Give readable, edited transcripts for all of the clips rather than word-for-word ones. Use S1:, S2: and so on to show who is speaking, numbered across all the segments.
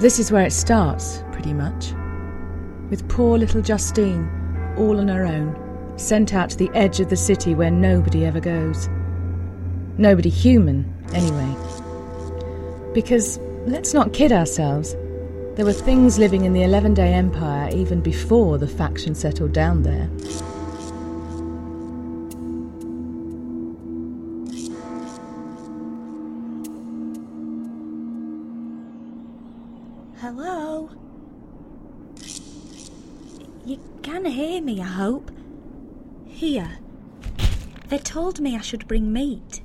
S1: This is where it starts, pretty much. With poor little Justine, all on her own, sent out to the edge of the city where nobody ever goes. Nobody human, anyway. Because, let's not kid ourselves, there were things living in the 11-Day Empire even before the faction settled down there.
S2: Hello? You can hear me, I hope. Here. They told me I should bring meat.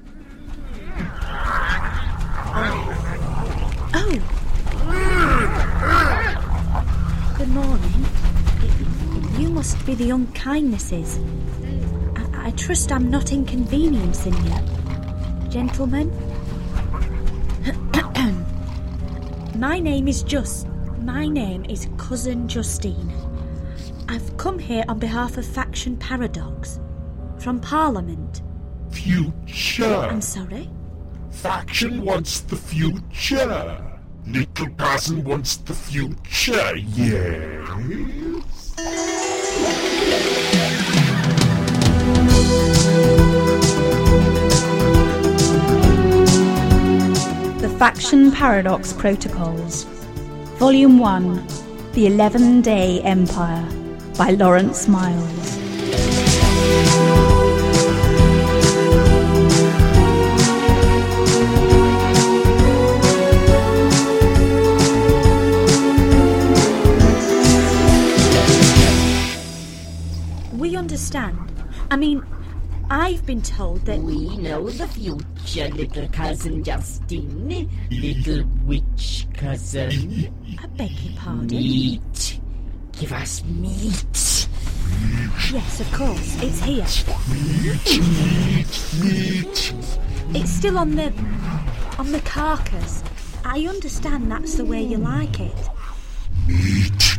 S2: Oh. Good morning. You must be the Unkindnesses. I trust I'm not inconveniencing you. Gentlemen? My name is Cousin Justine. I've come here on behalf of Faction Paradox. From Parliament.
S3: Future.
S2: I'm sorry?
S3: Faction wants the future. Little cousin wants the future, yes?
S4: The Faction Paradox Protocols, Volume 1, The 11-Day Empire, by Lawrence Miles.
S2: We understand. I mean, I've been told that...
S5: We know the future, little cousin Justine. Little witch cousin.
S2: I beg your pardon?
S5: Meat. Give us meat.
S2: Yes, of course. It's here.
S3: Meat.
S2: It's still on the carcass. I understand that's the way you like it.
S3: Meat.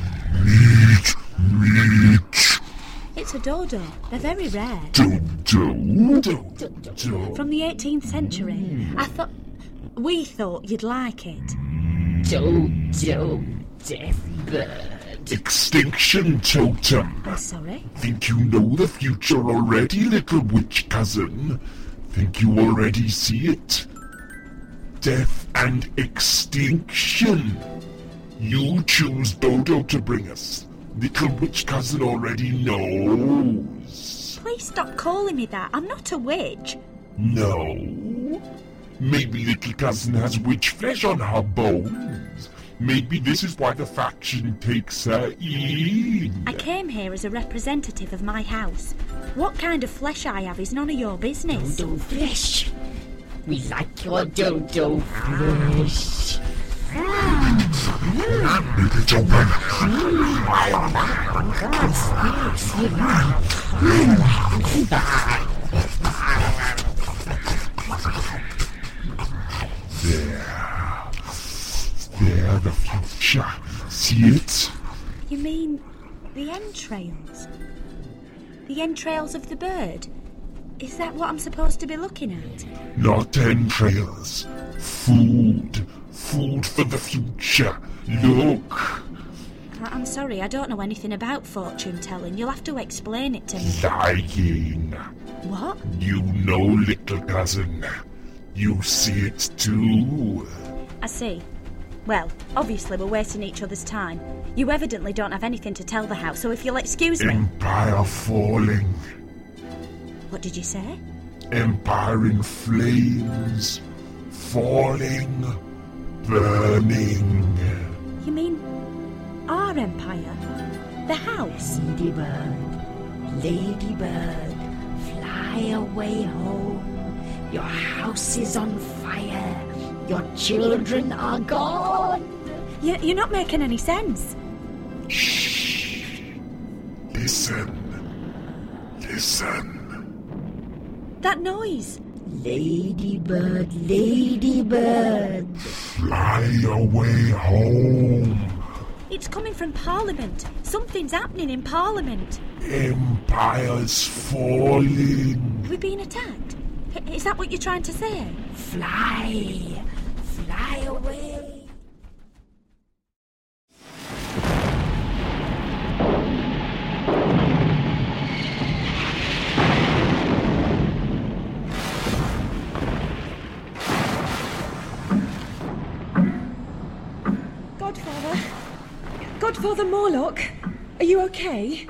S2: It's a dodo. They're very rare.
S3: Dodo.
S2: From the 18th century. We thought you'd like it.
S5: Dodo. Deathbird.
S3: Extinction totem.
S2: I'm sorry?
S3: Think you know the future already, little witch cousin? Think you already see it? Death and extinction. You choose Dodo to bring us. Little witch cousin already knows.
S2: Please stop calling me that. I'm not a witch.
S3: No. Maybe little cousin has witch flesh on her bones. Maybe this is why the faction takes her in.
S2: I came here as a representative of my house. What kind of flesh I have is none of your business.
S5: Dodo flesh. We like your dodo flesh.
S3: There, the future. See it?
S2: You mean the entrails? The entrails of the bird? Is that what I'm supposed to be looking at?
S3: Not entrails. Food. Food for the future. Look.
S2: I'm sorry, I don't know anything about fortune-telling. You'll have to explain it to me.
S3: Lying.
S2: What?
S3: You know, little cousin. You see it too.
S2: I see. Well, obviously we're wasting each other's time. You evidently don't have anything to tell the house, so if you'll excuse me...
S3: Empire falling.
S2: What did you say?
S3: Empire in flames. Falling. Burning.
S2: You mean our empire? The house?
S5: Ladybird, fly away home. Your house is on fire. Your children are gone.
S2: You're not making any sense.
S3: Shh. Listen.
S2: That noise.
S5: Ladybird.
S3: Fly away home.
S2: It's coming from Parliament. Something's happening in Parliament.
S3: Empire's falling.
S2: We're being attacked. Is that what you're trying to say?
S5: Fly away.
S1: Father Morlock, are you okay?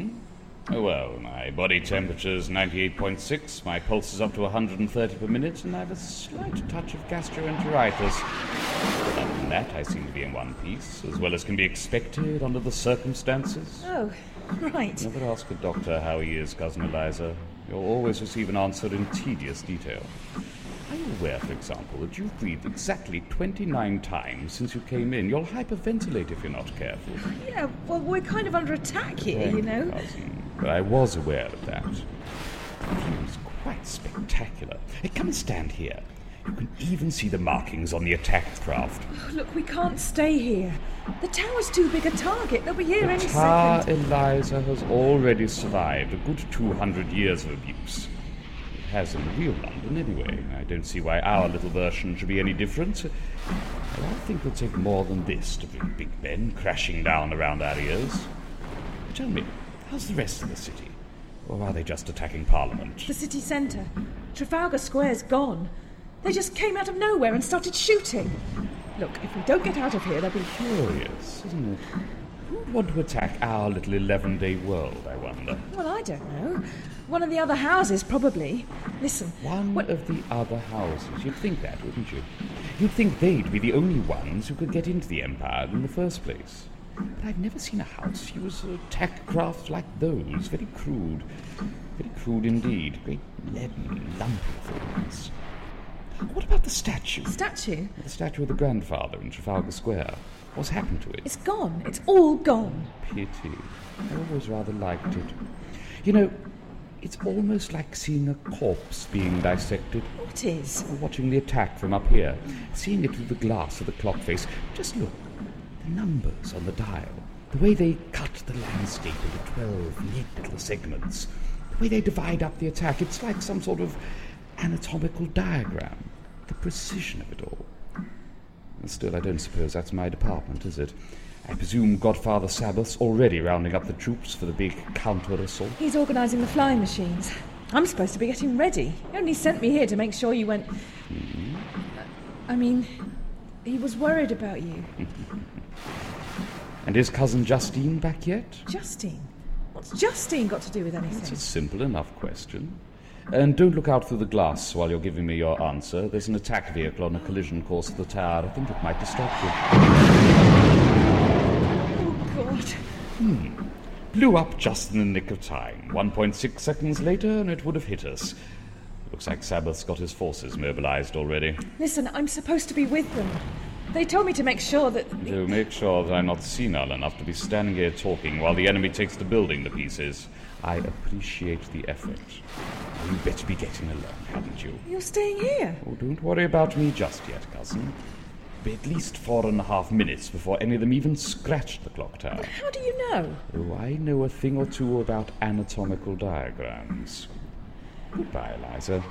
S6: Oh, well, my body temperature's 98.6, my pulse is up to 130 per minute, and I have a slight touch of gastroenteritis. Other than that, I seem to be in one piece, as well as can be expected under the circumstances.
S1: Oh, right.
S6: Never ask a doctor how he is, Cousin Eliza. You'll always receive an answer in tedious detail. Are you aware, for example, that you've breathed exactly 29 times since you came in? You'll hyperventilate if you're not careful.
S1: Yeah, well, we're kind of under attack here, you know.
S6: Cousin, but I was aware of that. The view is quite spectacular. Hey, come and stand here. You can even see the markings on the attack craft.
S1: Oh, look, we can't stay here. The tower's too big a target. They'll be here any
S6: Tower
S1: second.
S6: Eliza has already survived a good 200 years of abuse. It has in real London, anyway. I don't see why our little version should be any different. I don't think it'll take more than this to bring Big Ben crashing down around our ears. Tell me, how's the rest of the city? Or are they just attacking Parliament?
S1: The city centre. Trafalgar Square's gone. They just came out of nowhere and started shooting. Look, if we don't get out of here, they'll be...
S6: Curious, isn't it? Who would want to attack our little 11-day world, I wonder?
S1: Well, I don't know. One of the other houses, probably. Listen.
S6: One of the other houses. You'd think that, wouldn't you? You'd think they'd be the only ones who could get into the Empire in the first place. But I've never seen a house use attack craft like those. Very crude. Very crude indeed. Great leaden, lumpy things. What about the statue?
S1: Statue?
S6: The statue of the grandfather in Trafalgar Square. What's happened to it?
S1: It's gone. It's all gone.
S6: Pity. I always rather liked it. You know, it's almost like seeing a corpse being dissected.
S1: What is?
S6: Or watching the attack from up here. Seeing it through the glass of the clock face. Just look. The numbers on the dial. The way they cut the landscape into 12 neat little segments. The way they divide up the attack. It's like some sort of anatomical diagram. The precision of it all. And still, I don't suppose that's my department, is it? I presume Godfather Sabbath's already rounding up the troops for the big counter-assault.
S1: He's organising the flying machines. I'm supposed to be getting ready. He only sent me here to make sure you went... I mean, he was worried about you.
S6: And is Cousin Justine back yet?
S1: Justine? What's Justine got to do with
S6: It's
S1: anything?
S6: a simple enough question. And don't look out through the glass while you're giving me your answer. There's an attack vehicle on a collision course of the tower. I think it might distract you.
S1: Oh, God.
S6: Blew up just in the nick of time. 1.6 seconds later, and it would have hit us. Looks like Sabbath's got his forces mobilized already.
S1: Listen, I'm supposed to be with them. They told me to make sure that...
S6: To make sure that I'm not senile enough to be standing here talking while the enemy takes the building to pieces. I appreciate the effort. You better be getting along, hadn't you?
S1: You're staying here?
S6: Oh, don't worry about me just yet, cousin. Be at least 4.5 minutes before any of them even scratch the clock tower.
S1: How do you know?
S6: Oh, I know a thing or two about anatomical diagrams. Goodbye, Eliza.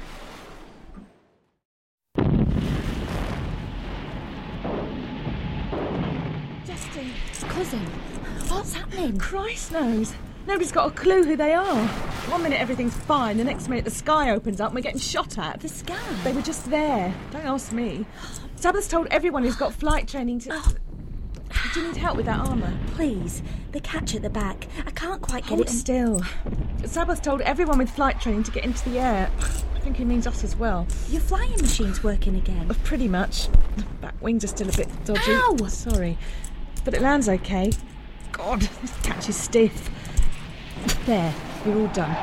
S1: Justine.
S2: It's cousin. What's happening?
S1: Christ knows. Nobody's got a clue who they are. One minute everything's fine, the next minute the sky opens up and we're getting shot at.
S2: The sky?
S1: They were just there. Don't ask me. Sabbath's told everyone who's got flight training to... Do you need help with that armour?
S2: Please. The catch at the back. I can't quite get
S1: Hold
S2: it.
S1: still. Sabbath told everyone with flight training to get into the air. I think he means us as well.
S2: Your flying machine's working again.
S1: Pretty much. Back wings are still a bit dodgy.
S2: Ow!
S1: Sorry. But it lands okay. God, this catch is stiff. There, we're all done.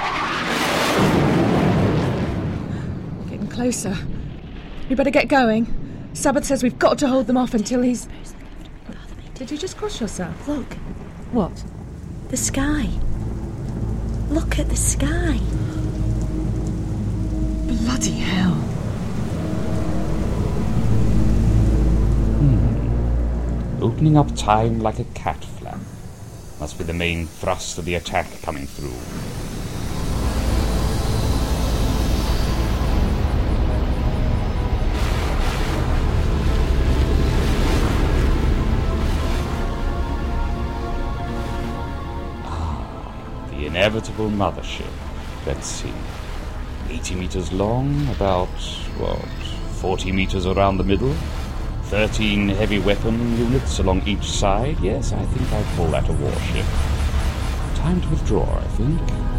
S1: Getting closer. We better get going. Sabbath says we've got to hold them off until he's... Did you just cross yourself?
S2: Look,
S1: What?
S2: the sky. Look at the sky.
S1: Bloody hell.
S6: Opening up time like a cat flap. Must be the main thrust of the attack coming through. The inevitable mothership. Let's see. 80 meters long, about, 40 meters around the middle. 13 heavy weapon units along each side. Yes, I think I'd call that a warship. Time to withdraw, I think.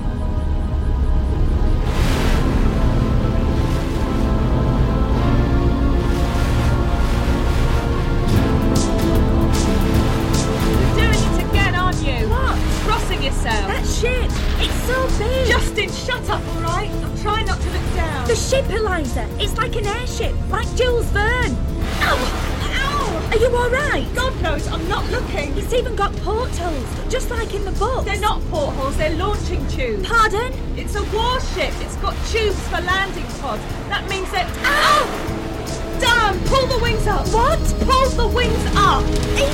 S2: Yourself. That ship! It's so big!
S1: Justin, shut up, all right? I'm trying not to look down.
S2: The ship, Eliza! It's like an airship, like Jules Verne! Ow! Ow! Are you all right?
S1: God knows, I'm not looking.
S2: It's even got portholes, just like in the books.
S1: They're not portholes, they're launching tubes.
S2: Pardon?
S1: It's a warship. It's got tubes for landing pods. That means that...
S2: Ow!
S1: Damn! Pull the wings up!
S2: What?
S1: Pull the wings up!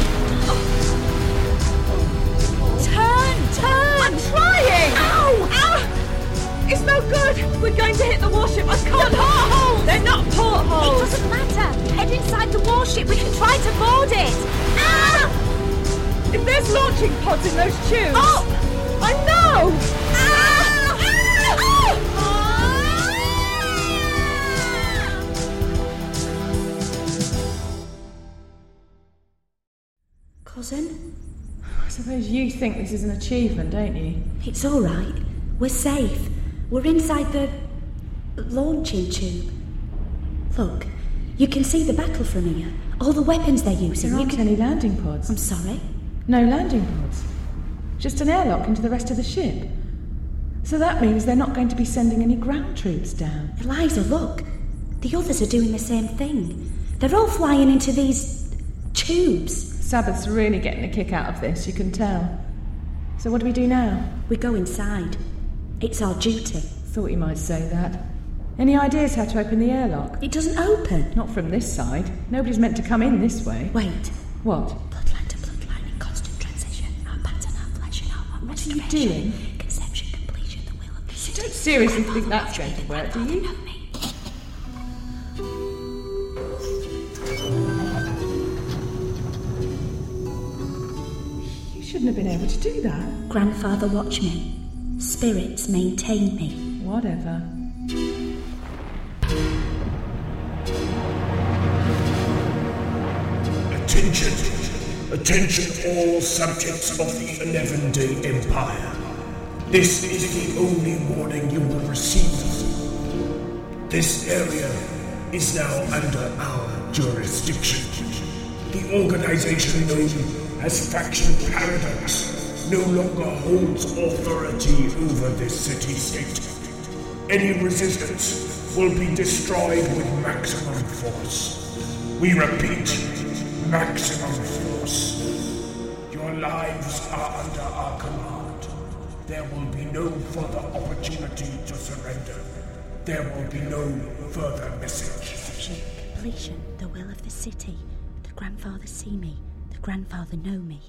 S2: Turn!
S1: I'm trying!
S2: Ow!
S1: Ah! It's no good! We're going to hit the warship. I can't...
S2: The portholes!
S1: They're not portholes!
S2: It doesn't matter. Head inside the warship. We can try to board it. Ah!
S1: If there's launching pods in those tubes...
S2: Oh!
S1: I know!
S2: Ah! Ah! Cousin?
S1: I suppose you think this is an achievement, don't you?
S2: It's all right. We're safe. We're inside the launching tube. Look, you can see the battle from here. All the weapons they're using.
S1: There aren't any landing pods.
S2: I'm sorry?
S1: No landing pods. Just an airlock into the rest of the ship. So that means they're not going to be sending any ground troops down.
S2: Eliza, look. The others are doing the same thing. They're all flying into these tubes.
S1: Sabbath's really getting a kick out of this, you can tell. So what do we do now?
S2: We go inside. It's our duty.
S1: Thought you might say that. Any ideas how to open the airlock?
S2: It doesn't open.
S1: Not from this side. Nobody's meant to come in this way.
S2: Wait.
S1: What?
S2: Bloodline to bloodline in constant transition. Our pattern, our flesh and our
S1: What are you doing?
S2: Conception, completion, the will of the city.
S1: You don't seriously think that's going to work, do you? You shouldn't have been able to do that.
S2: Grandfather, watch me. Spirits maintain me.
S1: Whatever.
S3: Attention all subjects of the 11-Day Empire. This is the only warning you will receive. This area is now under our jurisdiction. The organization known as Faction Paradox no longer holds authority over this city-state. Any resistance will be destroyed with maximum force. We repeat, maximum force. Your lives are under our command. There will be no further opportunity to surrender. There will be no further message.
S2: Conception, completion, the will of the city. The grandfather see me. The grandfather know me.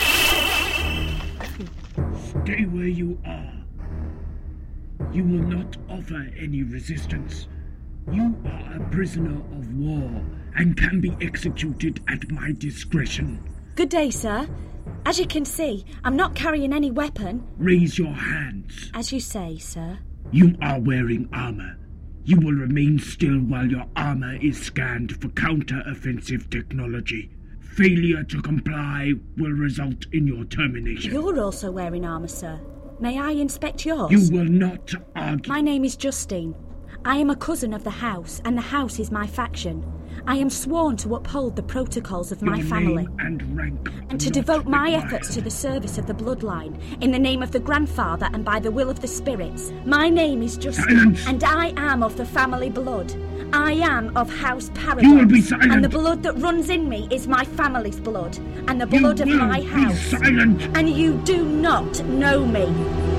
S7: Stay where you are. You will not offer any resistance. You are a prisoner of war and can be executed at my discretion.
S2: Good day, sir. As you can see, I'm not carrying any weapon.
S7: Raise your hands.
S2: As you say, sir.
S7: You are wearing armor. You will remain still while your armor is scanned for counter-offensive technology. Failure to comply will result in your termination.
S2: You're also wearing armor, sir. May I inspect yours?
S7: You will not argue.
S2: My name is Justine. I am a cousin of the house, and the house is my faction. I am sworn to uphold the protocols of my family.
S7: Name and rank
S2: and to devote my efforts to the service of the bloodline, in the name of the grandfather and by the will of the spirits. My name is Justine, and I am of the family blood. I am of House Paradox.
S7: You will be silent.
S2: And the blood that runs in me is my family's blood, and the blood of my house.
S7: Be silent.
S2: And you do not know me.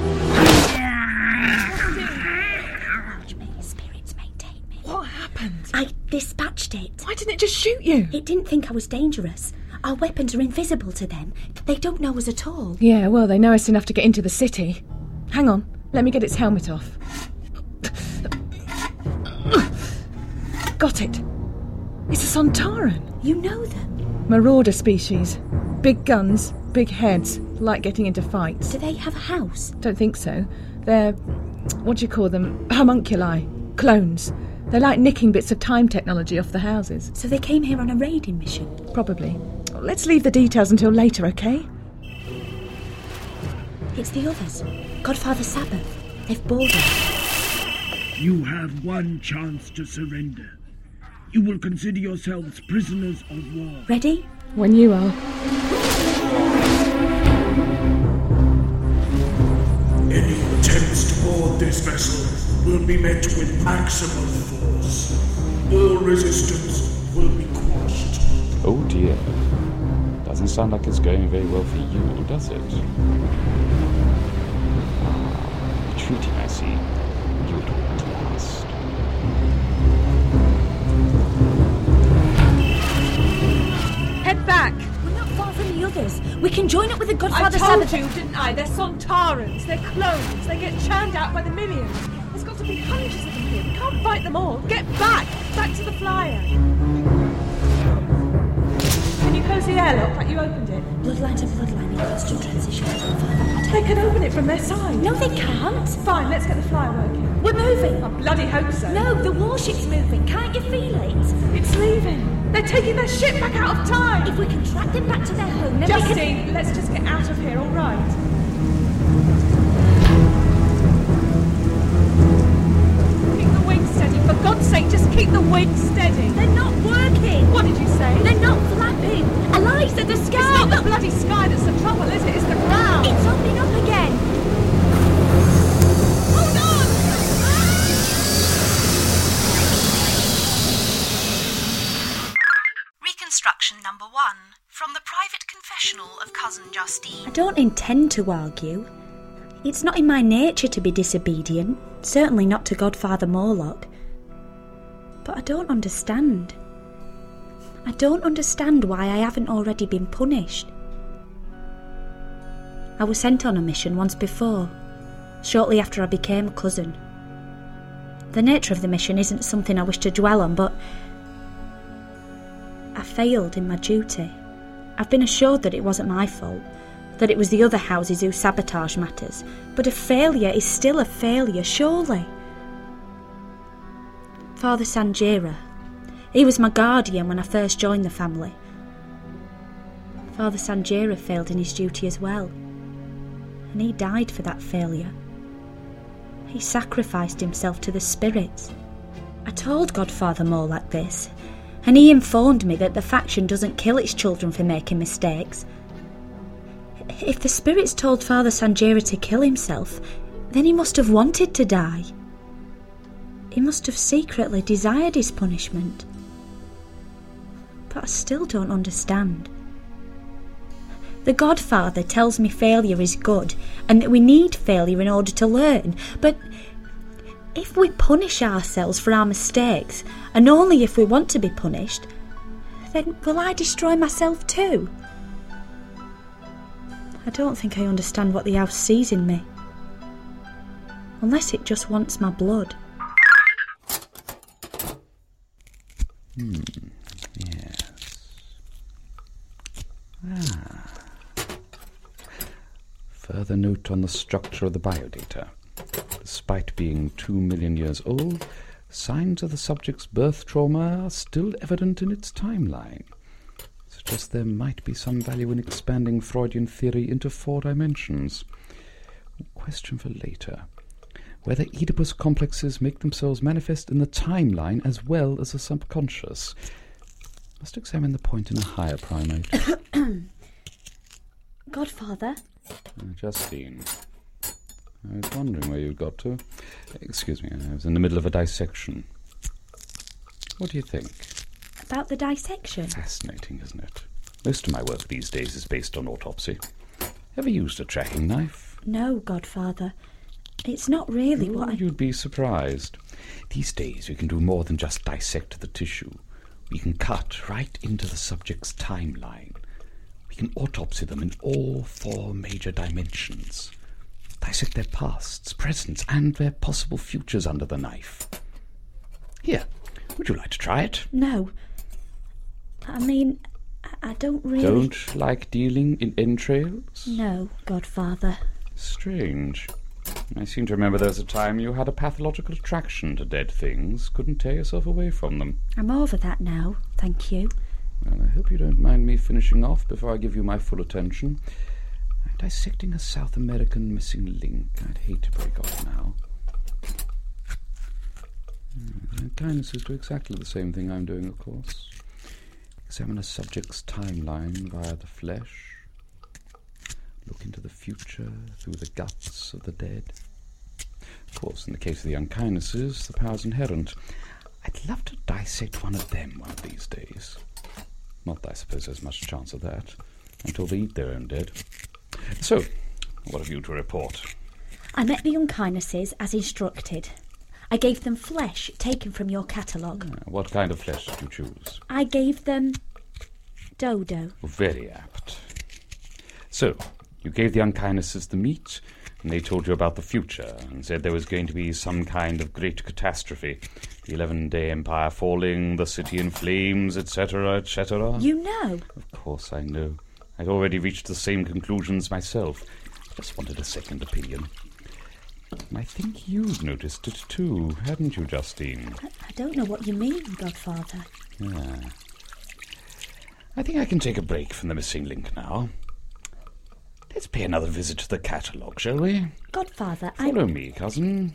S1: What happened?
S2: I dispatched it.
S1: Why didn't it just shoot you?
S2: It didn't think I was dangerous. Our weapons are invisible to them. They don't know us at all.
S1: Yeah, well, they know us enough to get into the city. Hang on, let me get its helmet off. Got it. It's a Sontaran.
S2: You know them?
S1: Marauder species. Big guns, big heads, like getting into fights.
S2: Do they have a house?
S1: Don't think so. They're, what do you call them, homunculi, clones. They're like nicking bits of time technology off the houses.
S2: So they came here on a raiding mission?
S1: Probably. Let's leave the details until later, okay?
S2: It's the others. Godfather Sabbath. They've boarded.
S7: You have one chance to surrender. You will consider yourselves prisoners of war.
S2: Ready?
S1: When you are.
S8: Any attempts to board this vessel will be met with maximum force. All resistance will be quashed.
S6: Oh dear. Doesn't sound like it's going very well for you, does it? Retreating, I see. You'll do it last.
S1: Head back!
S2: We're not far from the others. We can join up with the Godfather
S1: I told
S2: Sabbath.
S1: you, didn't I? They're Sontarans. They're clones. They get churned out by the millions. There's got to be hundreds of them here. We can't fight them all. Get back! Back to the flyer. Can you close the airlock like you opened it?
S2: Bloodline to bloodline in constant transition.
S1: They can open it from their side.
S2: No, they can't.
S1: Fine, let's get the flyer working.
S2: We're moving.
S1: I bloody hope so.
S2: No, the warship's moving. Can't you feel it?
S1: It's leaving. They're taking their ship back out of time.
S2: If we can track them back to their home, then we can...
S1: Justine, let's just get out of here, all right? Keep the wing steady. For God's sake, just keep the wing steady.
S2: They're not working.
S1: What did you say?
S2: They're not flapping. Eliza, the sky...
S1: It's not the bloody sky that's the trouble, is it? It's the ground.
S2: It's opening up again.
S1: Hold on!
S4: Reconstruction number 1 from the private confessional of Cousin Justine.
S2: I don't intend to argue. It's not in my nature to be disobedient, certainly not to Godfather Morlock. But I don't understand. I don't understand why I haven't already been punished. I was sent on a mission once before, shortly after I became a cousin. The nature of the mission isn't something I wish to dwell on, but I failed in my duty. I've been assured that it wasn't my fault, that it was the other houses who sabotaged matters, but a failure is still a failure, surely. Father Sanjira, he was my guardian when I first joined the family. Father Sanjira failed in his duty as well, and he died for that failure. He sacrificed himself to the spirits. I told Godfather Morlock this, and he informed me that the faction doesn't kill its children for making mistakes. If the spirits told Father Sanjira to kill himself, then he must have wanted to die. He must have secretly desired his punishment. But I still don't understand. The Godfather tells me failure is good, and that we need failure in order to learn, but if we punish ourselves for our mistakes, and only if we want to be punished, then will I destroy myself too? I don't think I understand what the house sees in me. Unless it just wants my blood.
S6: Yes. Further note on the structure of the biodata. Despite being 2 million years old, signs of the subject's birth trauma are still evident in its timeline. Suggests there might be some value in expanding Freudian theory into 4 dimensions. Question for later. Whether Oedipus complexes make themselves manifest in the timeline as well as the subconscious. Must examine the point in a higher primate.
S2: Godfather?
S6: Justine. I was wondering where you'd got to. Excuse me, I was in the middle of a dissection. What do you think?
S2: About the dissection?
S6: Fascinating, isn't it? Most of my work these days is based on autopsy. Ever used a tracking knife?
S2: No, Godfather. It's not really what I...
S6: You'd be surprised. These days we can do more than just dissect the tissue. We can cut right into the subject's timeline. We can autopsy them in all 4 major dimensions. Dissect their pasts, presents, and their possible futures under the knife. Here, would you like to try it?
S2: No. I mean, I don't really...
S6: Don't like dealing in entrails?
S2: No, Godfather.
S6: Strange. I seem to remember there was a time you had a pathological attraction to dead things. Couldn't tear yourself away from them.
S2: I'm over that now, thank you.
S6: Well, I hope you don't mind me finishing off before I give you my full attention. I'm dissecting a South American missing link. I'd hate to break off now. The kindnesses do exactly the same thing I'm doing, of course. Examine a subject's timeline via the flesh. Look into the future through the guts of the dead. Of course, in the case of the unkindnesses, the power's inherent. I'd love to dissect one of them one of these days. Not that I suppose there's much chance of that, until they eat their own dead. So, what have you to report?
S2: I met the unkindnesses as instructed. I gave them flesh taken from your catalogue.
S6: What kind of flesh did you choose?
S2: I gave them dodo.
S6: Very apt. So, you gave the unkindnesses the meat, and they told you about the future, and said there was going to be some kind of great catastrophe. The 11-day empire falling, the city in flames, etc., etc.
S2: You know?
S6: Of course I know. I'd already reached the same conclusions myself. Just wanted a second opinion. And I think you've noticed it too, hadn't you, Justine?
S2: I don't know what you mean, Godfather.
S6: I think I can take a break from the missing link now. Let's pay another visit to the catalogue, shall we?
S2: Godfather,
S6: Follow me, cousin.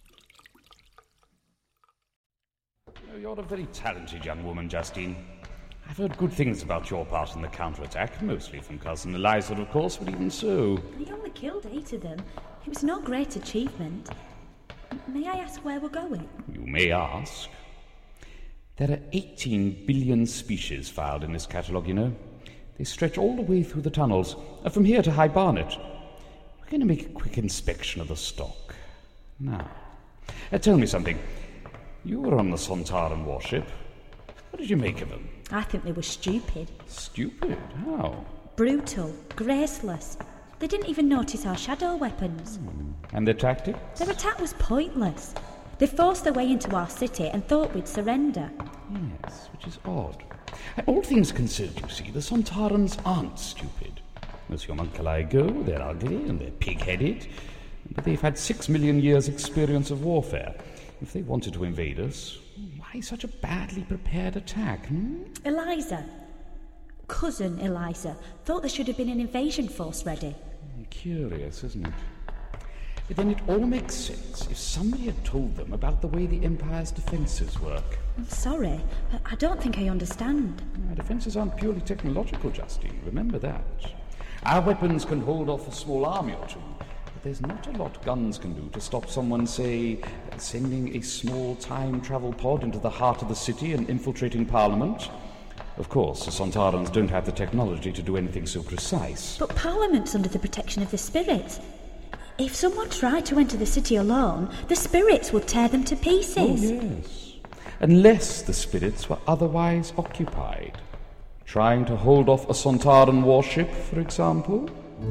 S6: Oh, you're a very talented young woman, Justine. I've heard good things about your part in the counterattack, mostly from Cousin Eliza, of course, but even so...
S2: He only killed 8 of them. It was no great achievement. May I ask where we're going?
S6: You may ask. There are 18 billion species filed in this catalogue, you know. They stretch all the way through the tunnels, from here to High Barnet. We're going to make a quick inspection of the stock. Now, tell me something. You were on the Sontaran warship. What did you make of them?
S2: I think they were stupid.
S6: Stupid? How?
S2: Brutal, graceless. They didn't even notice our shadow weapons.
S6: And their tactics?
S2: Their attack was pointless. They forced their way into our city and thought we'd surrender.
S6: Yes, which is odd. All things considered, you see, the Sontarans aren't stupid. As your Homunculi go, they're ugly and they're pig-headed, but they've had 6 million years' experience of warfare. If they wanted to invade us, why such a badly prepared attack,
S2: Eliza, cousin Eliza, thought there should have been an invasion force ready.
S6: Curious, isn't it? But then it all makes sense if somebody had told them about the way the Empire's defences work.
S2: I'm sorry, but I don't think I understand.
S6: Our defences aren't purely technological, Justine. Remember that. Our weapons can hold off a small army or two, but there's not a lot guns can do to stop someone, say, sending a small time travel pod into the heart of the city and infiltrating Parliament. Of course, the Sontarans don't have the technology to do anything so precise.
S2: But Parliament's under the protection of the spirits. If someone tried to enter the city alone, the spirits would tear them to pieces.
S6: Oh, yes. Unless the spirits were otherwise occupied. Trying to hold off a Sontaran warship, for example?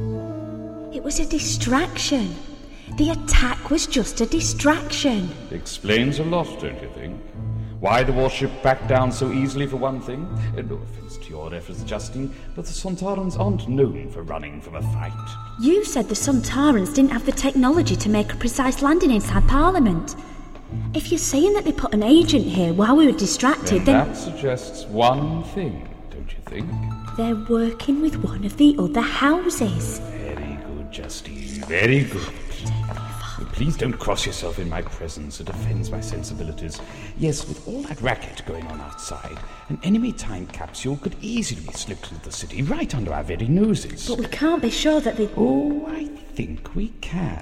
S2: It was a distraction. The attack was just a distraction.
S6: Explains a lot, don't you think? Why the warship backed down so easily, for one thing. No offence to your efforts, Justine, but the Sontarans aren't known for running from a fight.
S2: You said the Sontarans didn't have the technology to make a precise landing inside Parliament. If you're saying that they put an agent here while we were distracted, then...
S6: that suggests one thing, don't you think?
S2: They're working with one of the other houses.
S6: Very good, Justine, very good. Please don't cross yourself in my presence. It offends my sensibilities. Yes, with all that racket going on outside, an enemy time capsule could easily be slipped into the city right under our very noses.
S2: But we can't be sure that they...
S6: Oh, I think we can.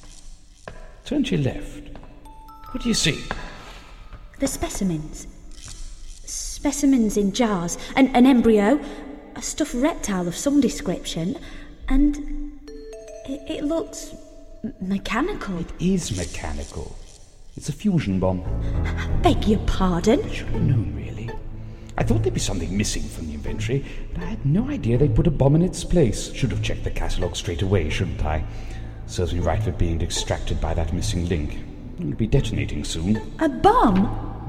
S6: Turn to your left. What do you see?
S2: The specimens. Specimens in jars. An embryo. A stuffed reptile of some description. And it looks... mechanical.
S6: It is mechanical. It's a fusion bomb.
S2: Beg your pardon?
S6: I should have known, really. I thought there'd be something missing from the inventory, but I had no idea they'd put a bomb in its place. Should have checked the catalogue straight away, shouldn't I? Serves me right for being distracted by that missing link. It'll be detonating soon.
S2: A bomb?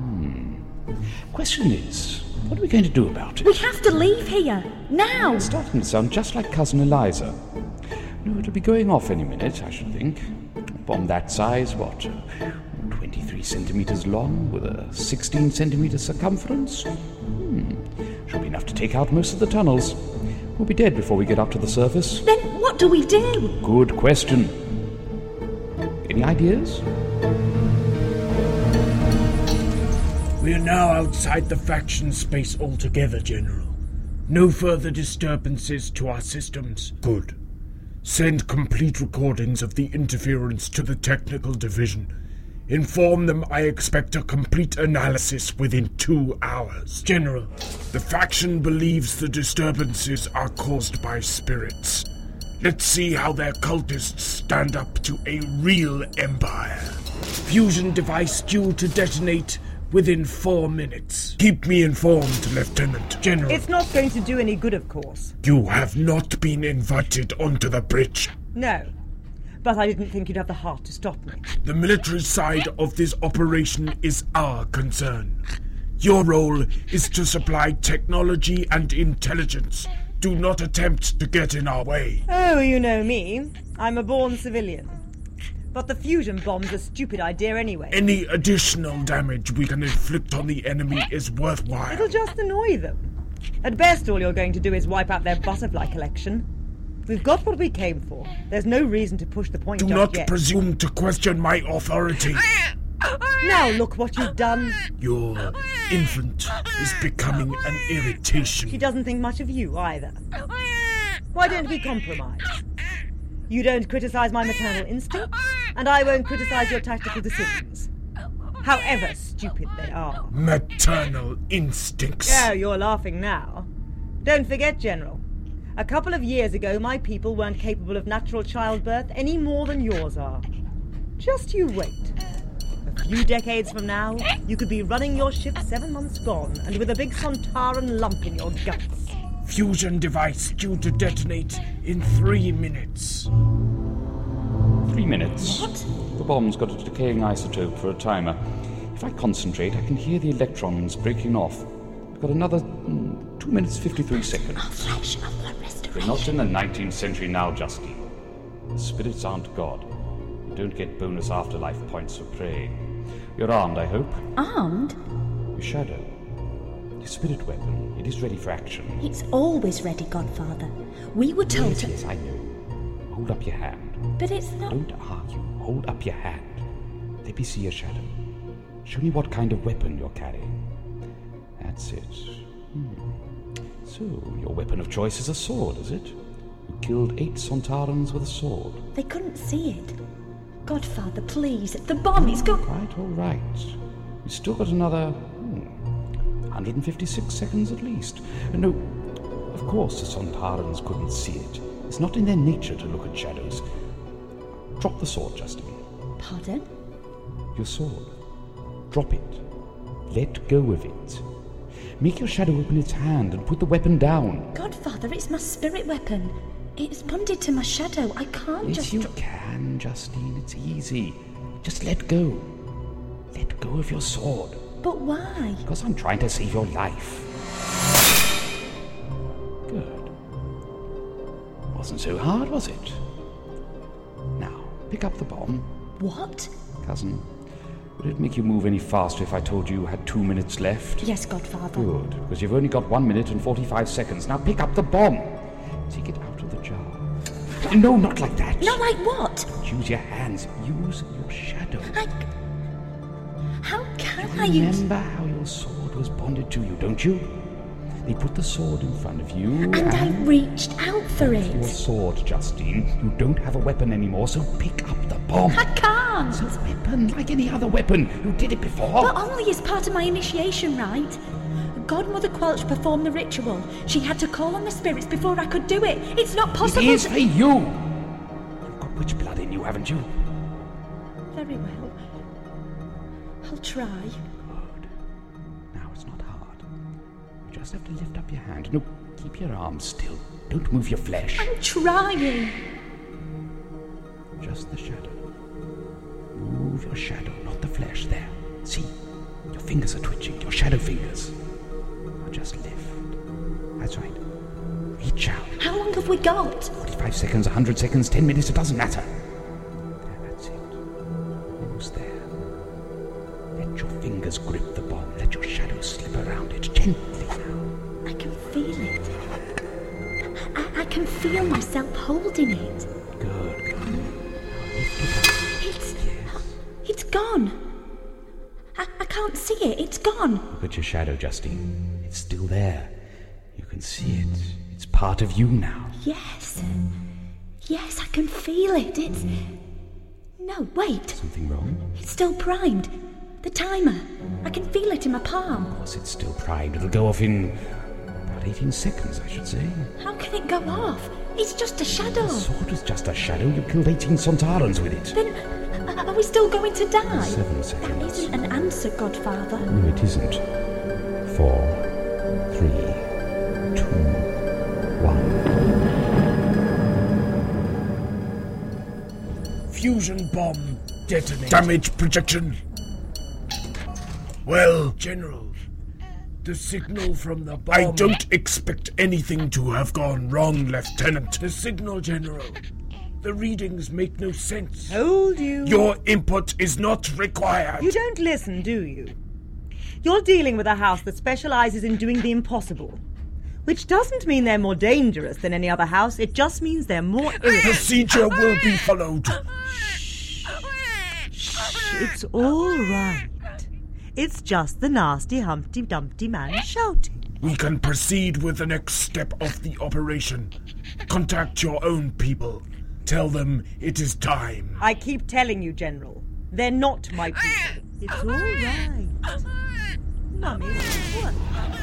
S6: Question is, what are we going to do about it?
S2: We have to leave here. Now!
S6: It's starting to sound just like Cousin Eliza. No, it'll be going off any minute, I should think. Bomb that size, what? 23 centimeters long with a 16 centimeter circumference? Should be enough to take out most of the tunnels. We'll be dead before we get up to the surface.
S2: Then what do we do?
S6: Good question. Any ideas?
S7: We are now outside the faction space altogether, General. No further disturbances to our systems. Good. Send complete recordings of the interference to the technical division. Inform them I expect a complete analysis within 2 hours. General, the faction believes the disturbances are caused by spirits. Let's see how their cultists stand up to a real empire. Fusion device due to detonate within 4 minutes. Keep me informed, Lieutenant General.
S9: It's not going to do any good, of course.
S7: You have not been invited onto the bridge.
S9: No, but I didn't think you'd have the heart to stop me.
S7: The military side of this operation is our concern. Your role is to supply technology and intelligence. Do not attempt to get in our way.
S9: Oh, you know me. I'm a born civilian. But the fusion bomb's a stupid idea anyway.
S7: Any additional damage we can inflict on the enemy is worthwhile.
S9: It'll just annoy them. At best, all you're going to do is wipe out their butterfly collection. We've got what we came for. There's no reason to push the point
S7: Do
S9: just
S7: not
S9: yet.
S7: presume to question my authority.
S9: Now look what you've done.
S7: Your infant is becoming an irritation.
S9: She doesn't think much of you either. Why don't we compromise? You don't criticize my maternal instincts, and I won't criticize your tactical decisions. However stupid they are.
S7: Maternal instincts.
S9: Oh, you're laughing now. Don't forget, General. A couple of years ago, my people weren't capable of natural childbirth any more than yours are. Just you wait. A few decades from now, you could be running your ship 7 months gone and with a big Sontaran lump in your guts.
S7: Fusion device due to detonate in 3 minutes.
S6: 3 minutes.
S2: What?
S6: The bomb's got a decaying isotope for a timer. If I concentrate, I can hear the electrons breaking off. We've got another 2 minutes 53 seconds.
S2: Our flesh of the restoration.
S6: We're not in the 19th century now, Justine. The spirits aren't God. You don't get bonus afterlife points for praying. You're armed, I hope.
S2: Armed?
S6: Your shadow. Your spirit weapon. It is ready for action.
S2: It's always ready, Godfather. We were told to...
S6: Yes, I know. Hold up your hand.
S2: But it's not...
S6: Don't argue. Hold up your hand. Let me see your shadow. Show me what kind of weapon you're carrying. That's it. So, your weapon of choice is a sword, is it? You killed 8 Sontarans with a sword.
S2: They couldn't see it. Godfather, please. The bomb is gone.
S6: All right. You still got another 156 seconds at least. No, of course the Sontarans couldn't see it. It's not in their nature to look at shadows. Drop the sword, Justine.
S2: Pardon?
S6: Your sword. Drop it. Let go of it. Make your shadow open its hand and put the weapon down.
S2: Godfather, it's my spirit weapon. It's bonded to my shadow. I can't
S6: Yes,
S2: just...
S6: you can, Justine. It's easy. Just let go. Let go of your sword.
S2: But why?
S6: Because I'm trying to save your life. Good. Wasn't so hard, was it? Now, pick up the bomb.
S2: What?
S6: Cousin, would it make you move any faster if I told you had 2 minutes left?
S2: Yes, Godfather.
S6: Good, because you've only got 1 minute and 45 seconds. Now pick up the bomb. Take it out of the jar. No, not like that.
S2: No, like what?
S6: Use your hands. Use your shadow.
S2: How can I use...
S6: Remember how your sword was bonded to you, don't you? They put the sword in front of you
S2: And I reached out for
S6: Your
S2: it.
S6: sword, Justine. You don't have a weapon anymore, so pick up the bomb.
S2: I can't.
S6: It's a weapon, like any other weapon. You did it before.
S2: But only as part of my initiation, right? Godmother Quelch performed the ritual. She had to call on the spirits before I could do it. It's not possible.
S6: It is for you. You've got witch blood in you, haven't you?
S2: Very well. I'll try.
S6: Good. Now it's not hard. You just have to lift up your hand. No, keep your arms still. Don't move your flesh.
S2: I'm trying.
S6: Just the shadow. Move your shadow, not the flesh. There. See? Your fingers are twitching. Your shadow fingers. Now just lift. That's right. Reach out.
S2: How long have we got?
S6: 45 seconds, 100 seconds, 10 minutes, it doesn't matter. There, that's it. fingers grip the bomb. Let your shadow slip around it gently now.
S2: I can feel it. I can feel myself holding it.
S6: Good.
S2: It's gone. I can't see it. It's gone.
S6: Look at your shadow, Justine. It's still there. You can see it. It's part of you now.
S2: Yes. Yes, I can feel it. It's... No, wait.
S6: Something wrong?
S2: It's still primed. The timer. I can feel it in my palm.
S6: Of course it's still primed. It'll go off in about 18 seconds, I should say.
S2: How can it go off? It's just a shadow.
S6: The sword is just a shadow. You killed 18 Sontarans with it.
S2: Then are we still going to die?
S6: 7 seconds.
S2: That isn't an answer, Godfather.
S6: No, it isn't. 4, 3, 2, 1.
S8: Fusion bomb detonated. Damage projection. Well, General, the signal from the bomb... I don't expect anything to have gone wrong, Lieutenant. The signal, General. The readings make no sense.
S9: Hold you.
S8: Your input is not required.
S9: You don't listen, do you? You're dealing with a house that specializes in doing the impossible. Which doesn't mean they're more dangerous than any other house. It just means they're more irritating.
S8: Procedure will be followed.
S9: Shh. It's all right. It's just the nasty Humpty Dumpty man shouting.
S8: We can proceed with the next step of the operation. Contact your own people. Tell them it is time.
S9: I keep telling you, General. They're not my people. It's all right. Mummy, what?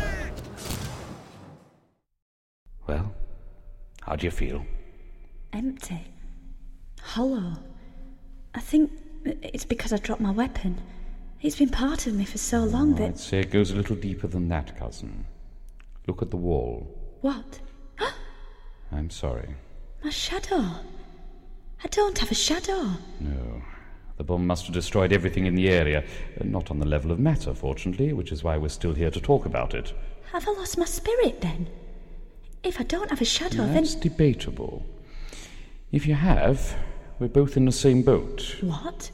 S6: Well, how do you feel?
S2: Empty. Hollow. I think it's because I dropped my weapon. It's been part of me for so long that...
S6: I'd say it goes a little deeper than that, cousin. Look at the wall.
S2: What?
S6: I'm sorry.
S2: My shadow. I don't have a shadow.
S6: No. The bomb must have destroyed everything in the area. Not on the level of matter, fortunately, which is why we're still here to talk about it.
S2: Have I lost my spirit, then? If I don't have a shadow,
S6: That's
S2: then...
S6: debatable. If you have, we're both in the same boat.
S2: What?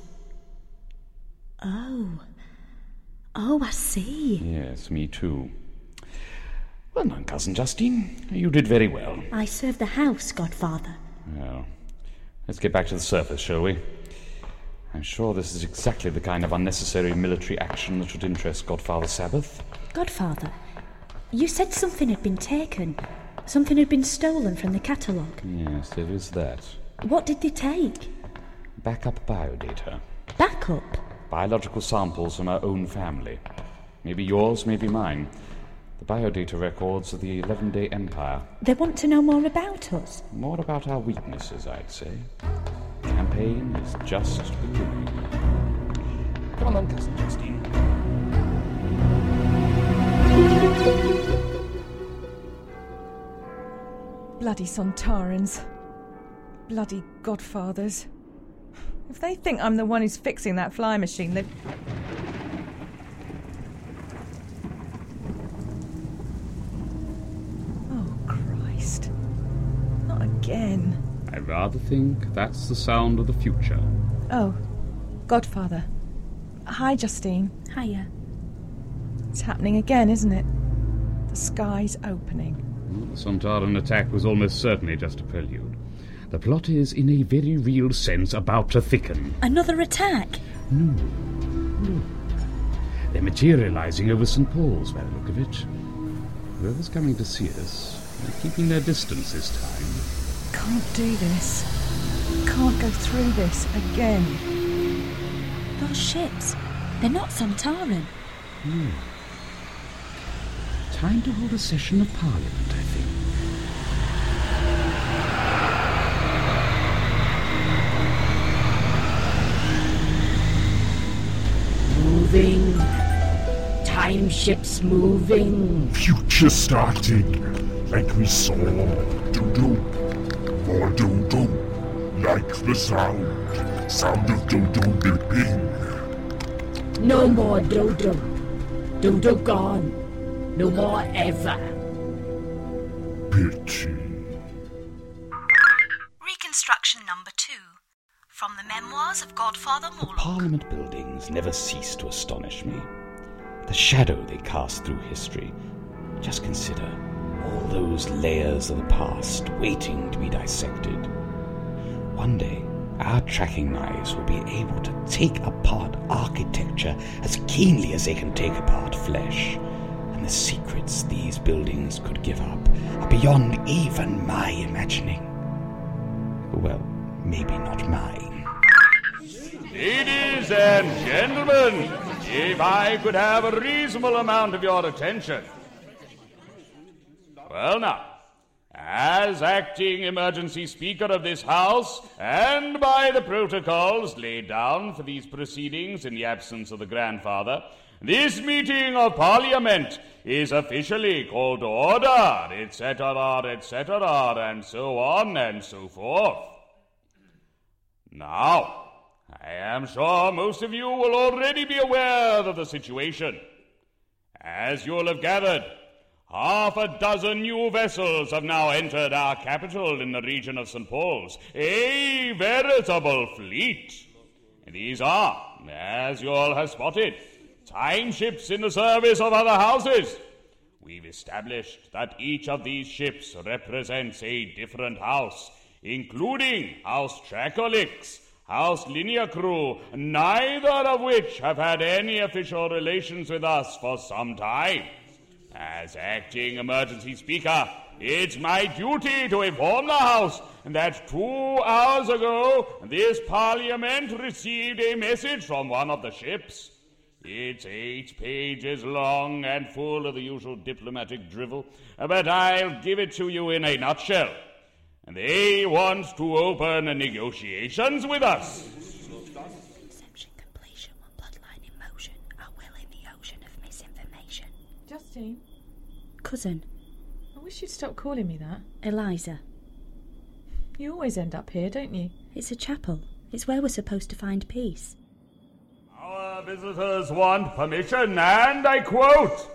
S2: Oh, I see.
S6: Yes, me too. Well done, Cousin Justine. You did very well.
S2: I served the house, Godfather.
S6: Well, let's get back to the surface, shall we? I'm sure this is exactly the kind of unnecessary military action that should interest Godfather Sabbath.
S2: Godfather, you said something had been taken. Something had been stolen from the catalogue.
S6: Yes, there is that.
S2: What did they take?
S6: Backup biodata.
S2: Backup?
S6: Biological samples from our own family. Maybe yours, maybe mine. The biodata records of the 11-Day Empire.
S2: They want to know more about us?
S6: More about our weaknesses, I'd say. The campaign is just beginning. Come on, Cousin Justine.
S1: Bloody Sontarans. Bloody Godfathers. If they think I'm the one who's fixing that fly machine, they... Oh, Christ. Not again.
S6: I rather think that's the sound of the future.
S1: Oh, Godfather. Hi, Justine.
S2: Hiya.
S1: It's happening again, isn't it? The sky's opening.
S6: Well, the Sontaran attack was almost certainly just a prelude. The plot is, in a very real sense, about to thicken.
S2: Another attack?
S6: No. They're materializing over St. Paul's, by the look of it. Whoever's coming to see us, they're keeping their distance this time.
S1: Can't do this. Can't go through this again.
S2: Those ships, they're not Sontaran.
S6: No. Time to hold a session of Parliament, I think.
S5: Moving. Time ships moving.
S3: Future starting, like we saw. Do-do. More do-do. Like the sound of do-do dipping.
S5: No more Dodo. Dodo gone. No more ever.
S3: Pity.
S4: Reconstruction number 2. From the memoirs of Godfather Morlock.
S6: Parliament buildings never cease to astonish me. the shadow they cast through history. Just consider all those layers of the past waiting to be dissected. One day, our tracking knives will be able to take apart architecture as keenly as they can take apart flesh. And the secrets these buildings could give up are beyond even my imagining. Well, maybe not mine.
S10: Ladies and gentlemen, if I could have a reasonable amount of your attention. Well now, as acting emergency speaker of this house, and by the protocols laid down for these proceedings in the absence of the grandfather, this meeting of Parliament is officially called to order, etc., and so on and so forth. Now, I am sure most of you will already be aware of the situation. As you'll have gathered, half a dozen new vessels have now entered our capital in the region of St. Paul's, a veritable fleet. These are, as you all have spotted, time ships in the service of other houses. We've established that each of these ships represents a different house, including House Tracolix, House Linear Crew, neither of which have had any official relations with us for some time. As acting emergency speaker, it's my duty to inform the House that 2 hours ago this Parliament received a message from one of the ships. It's 8 pages long and full of the usual diplomatic drivel, but I'll give it to you in a nutshell. They want to open negotiations with us.
S2: Inception completion, one bloodline in motion, our will in the ocean of misinformation.
S1: Justine?
S2: Cousin.
S1: I wish you'd stop calling me that.
S2: Eliza.
S1: You always end up here, don't you?
S2: It's a chapel. It's where we're supposed to find peace.
S10: Our visitors want permission, and I quote,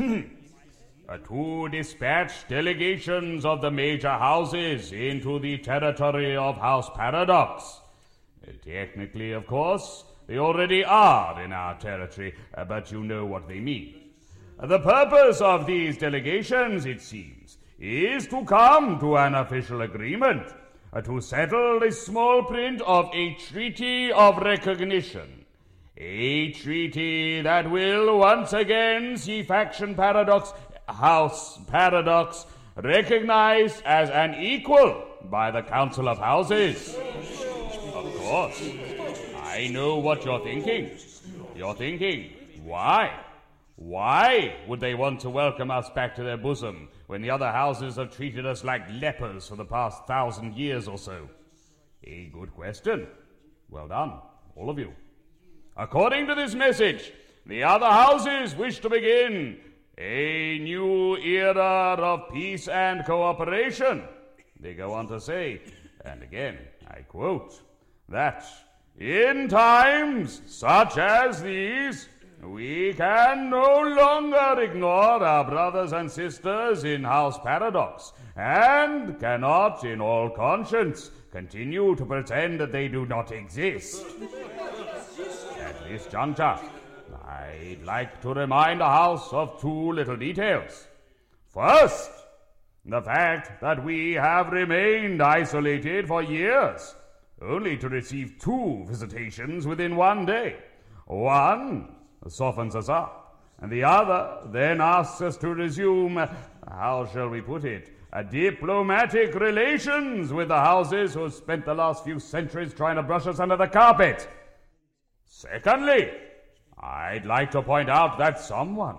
S10: to dispatch delegations of the major houses into the territory of House Paradox. Technically, of course, they already are in our territory, but you know what they mean. The purpose of these delegations, it seems, is to come to an official agreement, to settle the small print of a treaty of recognition. A treaty that will once again see Faction Paradox, House Paradox, recognized as an equal by the Council of Houses. Of course, I know what you're thinking. You're thinking, why? Why would they want to welcome us back to their bosom when the other houses have treated us like lepers for the past 1,000 years or so? A good question. Well done, all of you. According to this message, the other houses wish to begin a new era of peace and cooperation. They go on to say, and again, I quote, that in times such as these, we can no longer ignore our brothers and sisters in House Paradox, and cannot, in all conscience, continue to pretend that they do not exist. At this juncture, I'd like to remind the House of 2 little details. First, the fact that we have remained isolated for years, only to receive 2 visitations within 1 day. One softens us up, and the other then asks us to resume, how shall we put it, diplomatic relations with the houses who spent the last few centuries trying to brush us under the carpet. Secondly, I'd like to point out that someone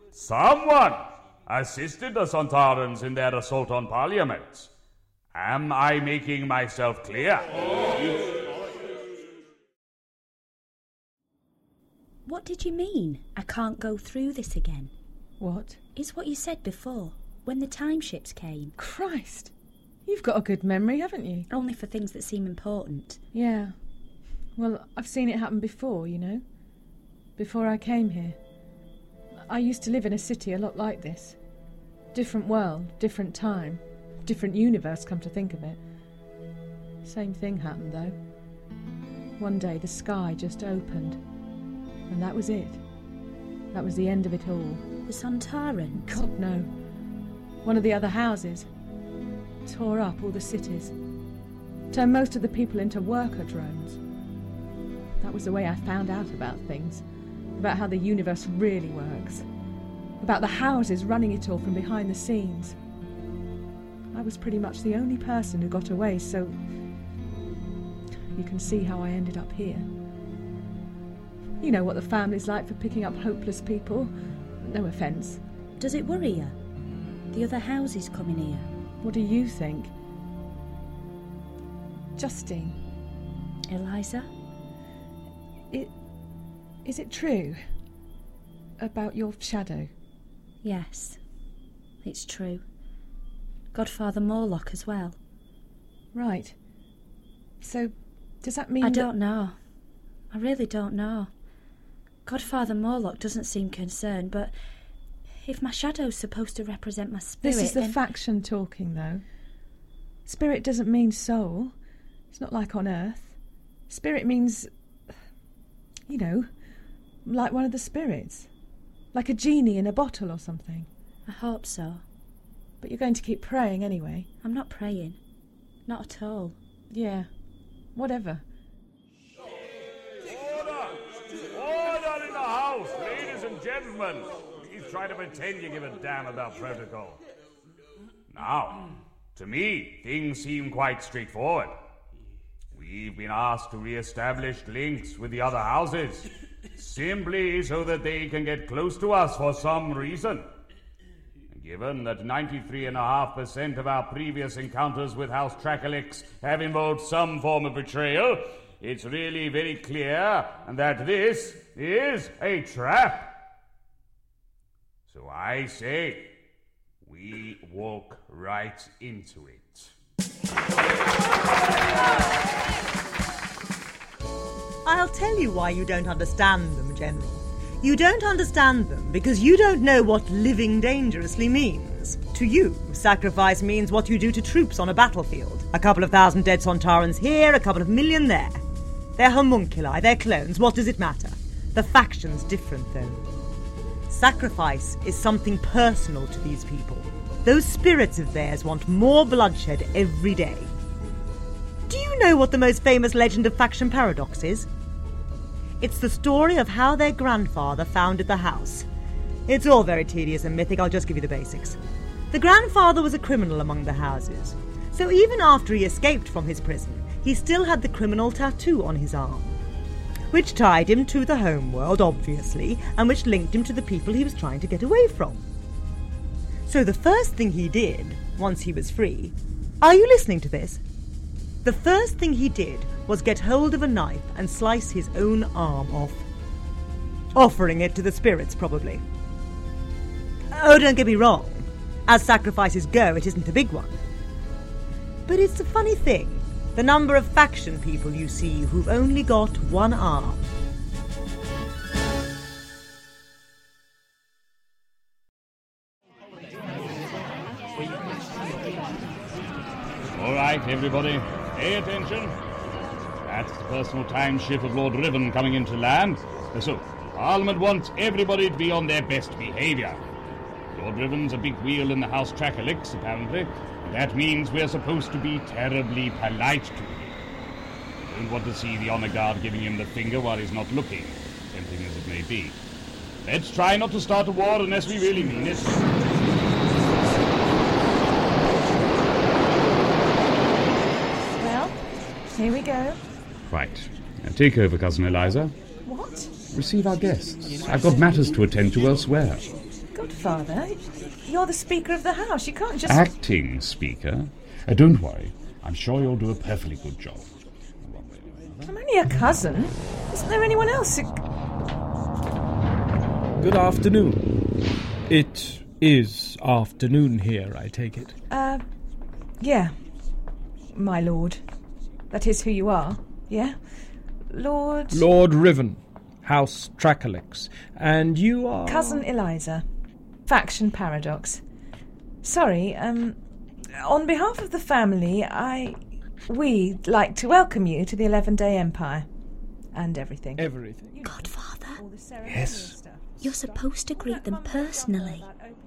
S10: assisted the Sontarans in their assault on Parliament. Am I making myself clear?
S2: What did you mean? I can't go through this again.
S1: What?
S2: It's what you said before, when the time ships came.
S1: Christ! You've got a good memory, haven't you?
S2: Only for things that seem important.
S1: Yeah. Well, I've seen it happen before, you know. Before I came here. I used to live in a city a lot like this. Different world, different time, different universe, come to think of it. Same thing happened, though. One day the sky just opened. And that was it. That was the end of it all.
S2: The Sontarans?
S1: God, no. One of the other houses. Tore up all the cities. Turned most of the people into worker drones. That was the way I found out about things. About how the universe really works. About the houses running it all from behind the scenes. I was pretty much the only person who got away, so you can see how I ended up here. You know what the family's like for picking up hopeless people. No offence.
S2: Does it worry you? The other houses coming here?
S1: What do you think? Justine.
S2: Eliza?
S1: Is it true about your shadow?
S2: Yes, it's true. Godfather Morlock as well.
S1: Right. So, does that mean
S2: I don't know. I really don't know. Godfather Morlock doesn't seem concerned, but if my shadow's supposed to represent my spirit...
S1: This is the faction talking, though. Spirit doesn't mean soul. It's not like on Earth. Spirit means, you know, like one of the spirits. Like a genie in a bottle or something.
S2: I hope so.
S1: But you're going to keep praying anyway.
S2: I'm not praying. Not at all.
S1: Yeah. Whatever.
S10: Order in the house, ladies and gentlemen. Please try to pretend you give a damn about protocol. Now, to me, things seem quite straightforward. We've been asked to re-establish links with the other houses, simply so that they can get close to us for some reason. Given that 93.5% of our previous encounters with House Trakalix have involved some form of betrayal, it's really very clear that this is a trap. So I say, we walk right into it.
S9: I'll tell you why you don't understand them, General. You don't understand them because you don't know what living dangerously means. To you, sacrifice means what you do to troops on a battlefield. A couple of thousand dead Sontarans here, a couple of million there. They're homunculi, they're clones, what does it matter? The faction's different, though. Sacrifice is something personal to these people. Those spirits of theirs want more bloodshed every day. Do you know what the most famous legend of Faction Paradox is? It's the story of how their grandfather founded the house. It's all very tedious and mythic, I'll just give you the basics. The grandfather was a criminal among the houses, so even after he escaped from his prison, he still had the criminal tattoo on his arm, which tied him to the homeworld, obviously, and which linked him to the people he was trying to get away from. So the first thing he did, once he was free... Are you listening to this? The first thing he did was get hold of a knife and slice his own arm off. Offering it to the spirits, probably. Oh, don't get me wrong. As sacrifices go, it isn't a big one. But it's a funny thing, the number of faction people you see who've only got one arm.
S10: All right, everybody, pay attention. That's the personal time ship of Lord Riven coming into land. So, Parliament wants everybody to be on their best behaviour. Lord Riven's a big wheel in the House Trakalix, apparently. And that means we're supposed to be terribly polite to him. I don't want to see the honour guard giving him the finger while he's not looking, tempting as it may be. Let's try not to start a war unless we really mean it.
S1: Well, here we go.
S6: Right. Now take over, Cousin Eliza.
S1: What?
S6: Receive our guests. I've got matters to attend to elsewhere.
S1: Godfather, you're the Speaker of the House. You can't just...
S6: Acting Speaker? Don't worry. I'm sure you'll do a perfectly good job.
S1: I'm only a cousin. Isn't there anyone else who...
S11: Good afternoon. It is afternoon here, I take it.
S1: Yeah. My lord. That is who you are, yeah? Lord
S11: Riven, House Trakalix. And you are...
S1: Cousin Eliza. Faction Paradox. Sorry, on behalf of the family, we'd like to welcome you to the 11-Day Empire. And everything.
S11: Everything.
S2: Godfather,
S12: Yes.
S2: you're supposed to greet them personally.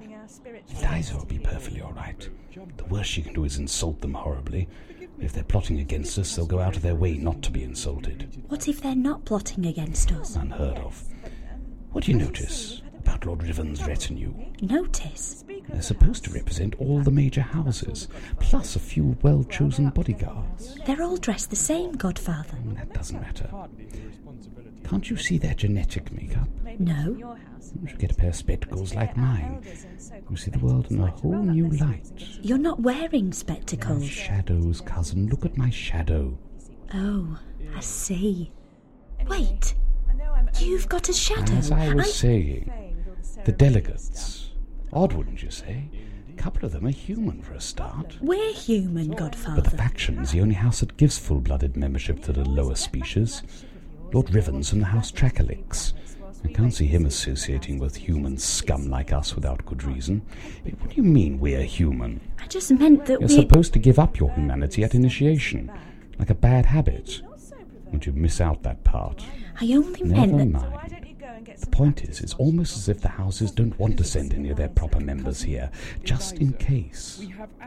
S12: Eliza will be perfectly all right. The worst she can do is insult them horribly. If they're plotting against us, they'll go out of their way not to be insulted.
S2: What if they're not plotting against us?
S12: Unheard of. What do you notice about Lord Riven's retinue?
S2: Notice?
S12: They're supposed to represent all the major houses, plus a few well-chosen bodyguards.
S2: They're all dressed the same, Godfather.
S12: That doesn't matter. Can't you see their genetic makeup?
S2: No.
S12: You should get a pair of spectacles like mine. You see the world in a whole new light.
S2: You're not wearing spectacles.
S12: Shadows, cousin. Look at my shadow.
S2: Oh, I see. Wait. You've got a shadow.
S12: As I was saying, the delegates. Odd, wouldn't you say? A couple of them are human for a start.
S2: We're human, Godfather.
S12: But the faction's the only house that gives full-blooded membership to the lower species. Lord Riven's from the House Trakalix. I can't see him associating with human scum like us without good reason. What do you mean we're human?
S2: I just meant that
S12: You're supposed to give up your humanity at initiation, like a bad habit. Would you miss out that part?
S2: I only meant that...
S12: Never mind. The point is, it's almost as if the houses don't want to send any of their proper members here, just in case.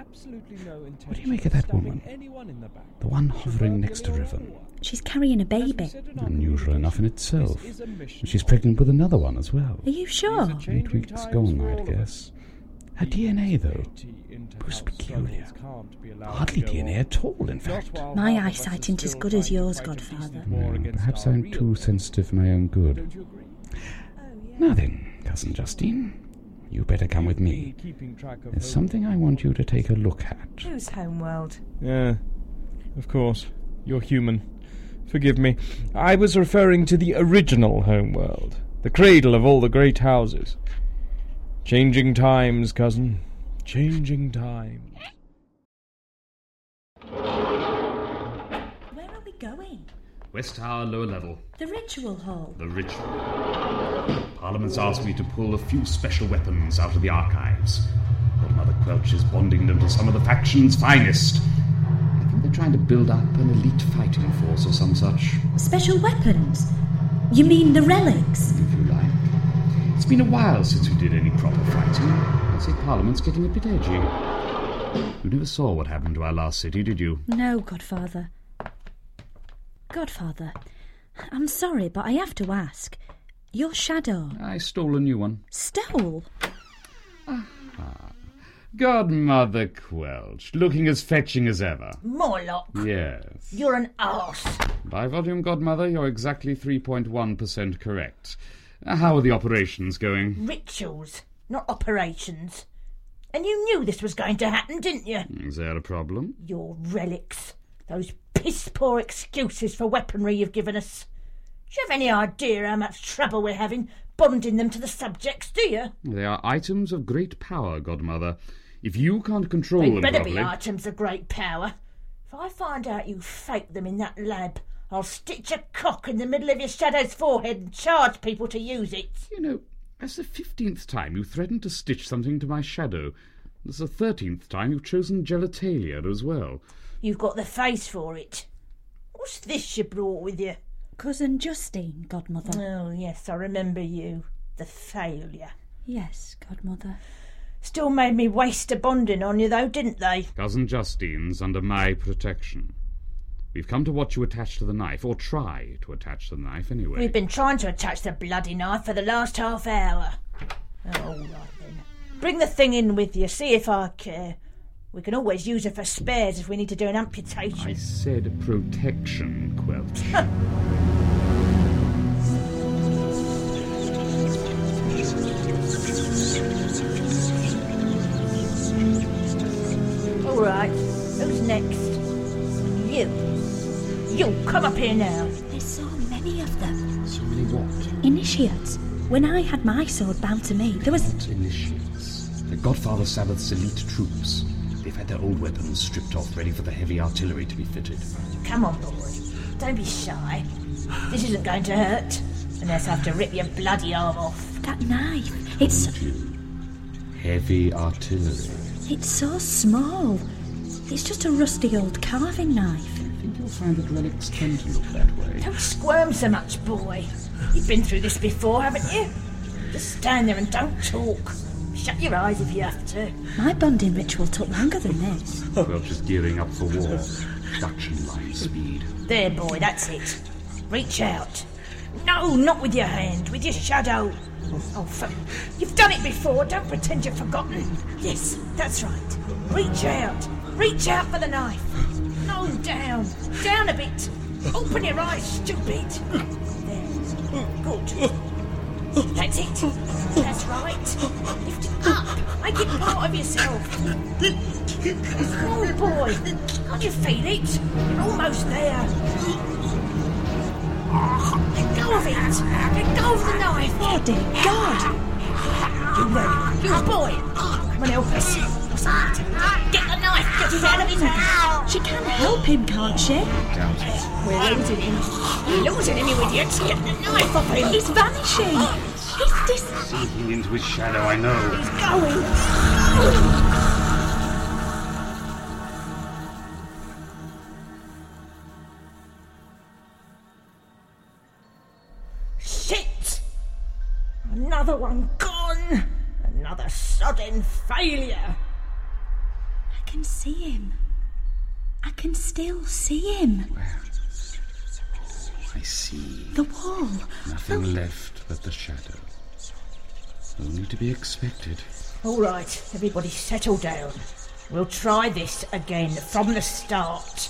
S12: What do you make of that woman? The one hovering next to Riven.
S2: She's carrying a baby.
S12: Unusual enough in itself. She's pregnant with another one as well.
S2: Are you sure?
S12: 8 weeks gone, I'd guess. Her DNA, though, most peculiar. Hardly DNA at all, in fact.
S2: My eyesight ain't as good as yours, Godfather.
S12: Perhaps I'm too sensitive for my own good. Now then, Cousin Justine, you better come with me. There's something I want you to take a look at.
S1: Whose homeworld?
S11: Yeah, of course. You're human. Forgive me. I was referring to the original homeworld, the cradle of all the great houses. Changing times, cousin. Changing times.
S2: Where are we going?
S10: West Tower, lower level.
S2: The ritual hall.
S10: The ritual. Parliament's asked me to pull a few special weapons out of the archives. Old Mother Quelch is bonding them to some of the faction's finest. I think they're trying to build up an elite fighting force or some such.
S2: Special weapons? You mean the relics?
S10: If you like. It's been a while since we did any proper fighting. I'd say Parliament's getting a bit edgy. You never saw what happened to our last city, did you?
S2: No, Godfather. Godfather, I'm sorry, but I have to ask. Your shadow...
S10: I stole a new one.
S2: Stole?
S10: Godmother Quelch, looking as fetching as ever.
S5: Morlock.
S10: Yes.
S5: You're an arse.
S10: By volume, Godmother, you're exactly 3.1% correct. How are the operations going?
S5: Rituals, not operations. And you knew this was going to happen, didn't you?
S10: Is there a problem?
S5: Your relics. Those piss-poor excuses for weaponry you've given us. Do you have any idea how much trouble we're having bonding them to the subjects, do you?
S10: They are items of great power, Godmother. If you can't control them
S5: properly... They better
S10: properly...
S5: be items of great power. If I find out you faked them in that lab, I'll stitch a cock in the middle of your shadow's forehead and charge people to use it.
S10: You know, that's the 15th time you threatened to stitch something to my shadow. That's the 13th time you've chosen genitalia as well.
S5: You've got the face for it. What's this you brought with you?
S2: Cousin Justine, Godmother.
S5: Oh, yes, I remember you. The failure.
S2: Yes, Godmother.
S5: Still made me waste a bonding on you, though, didn't they?
S10: Cousin Justine's under my protection. We've come to watch you attach to the knife, or try to attach to the knife anyway.
S5: We've been trying to attach the bloody knife for the last half hour. Oh, all right then. Bring the thing in with you, see if I care. We can always use it for spares if we need to do an amputation.
S10: I said protection, Quelch.
S5: All right, who's next? You, come up here now.
S2: There's so many of them.
S12: So many what?
S2: Initiates. When I had my sword bound to me, there was...
S12: Not initiates. They're Godfather Sabbath's elite troops. They've had their old weapons stripped off, ready for the heavy artillery to be fitted.
S5: Come on, boy. Don't be shy. This isn't going to hurt, unless I have to rip your bloody arm off.
S2: That knife, it's...
S12: Heavy artillery.
S2: It's so small. It's just a rusty old carving knife.
S12: I think
S6: You'll find that relics tend to look that way.
S5: Don't squirm so much, boy. You've been through this before, haven't you? Just stand there and don't talk. Shut your eyes if you have to.
S2: My bonding ritual took longer than this.
S6: Welch is gearing up for war. Production line speed.
S5: There, boy, that's it. Reach out. No, not with your hand, with your shadow. Oh, you've done it before, don't pretend you've forgotten. Yes, that's right. Reach out. Reach out for the knife. No, down. Down a bit. Open your eyes, stupid. There. Good. That's it. That's right. Lift it up. Make it part of yourself. Come on, boy. Can't you feel it? You're almost there. Let go of it. Let go of the knife.
S2: Oh, dear God.
S5: You ready? You boy. Come on, help us. What's the matter? Get the knife. Get it out of his hand.
S2: She can help him, can't she?
S6: Doubt it.
S5: We're losing him. We're losing him, you idiots. Get the knife off him.
S2: He's vanishing. He's
S6: Sinking into his shadow, I know.
S5: He's going. Shit! Another one gone. Another sodden failure.
S2: I can see him. I can still see him.
S6: I see.
S2: The wall.
S6: Nothing left but the shadow. Only to be expected.
S5: All right, everybody settle down. We'll try this again from the start.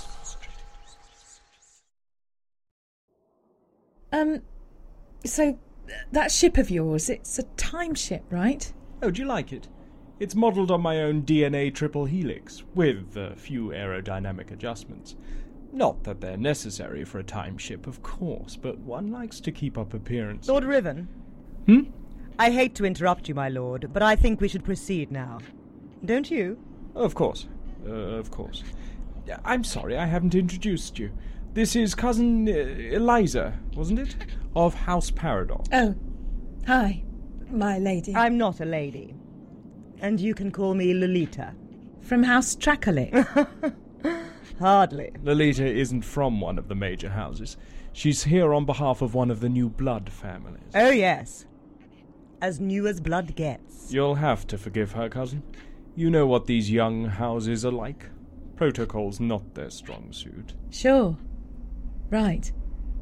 S1: So that ship of yours, it's a time ship, right?
S11: Oh, do you like it? It's modelled on my own DNA triple helix, with a few aerodynamic adjustments. Not that they're necessary for a time ship, of course, but one likes to keep up appearance.
S9: Lord Riven? I hate to interrupt you, my lord, but I think we should proceed now. Don't you?
S11: Of course. I'm sorry I haven't introduced you. This is cousin Eliza, wasn't it? Of House Paradox.
S1: Oh, hi, my lady.
S9: I'm not a lady. And you can call me Lolita.
S1: From House Trackerlick.
S9: Hardly.
S11: Lolita isn't from one of the major houses. She's here on behalf of one of the new blood families.
S9: Oh, yes. As new as blood gets.
S11: You'll have to forgive her, cousin. You know what these young houses are like. Protocol's not their strong suit.
S1: Sure. Right.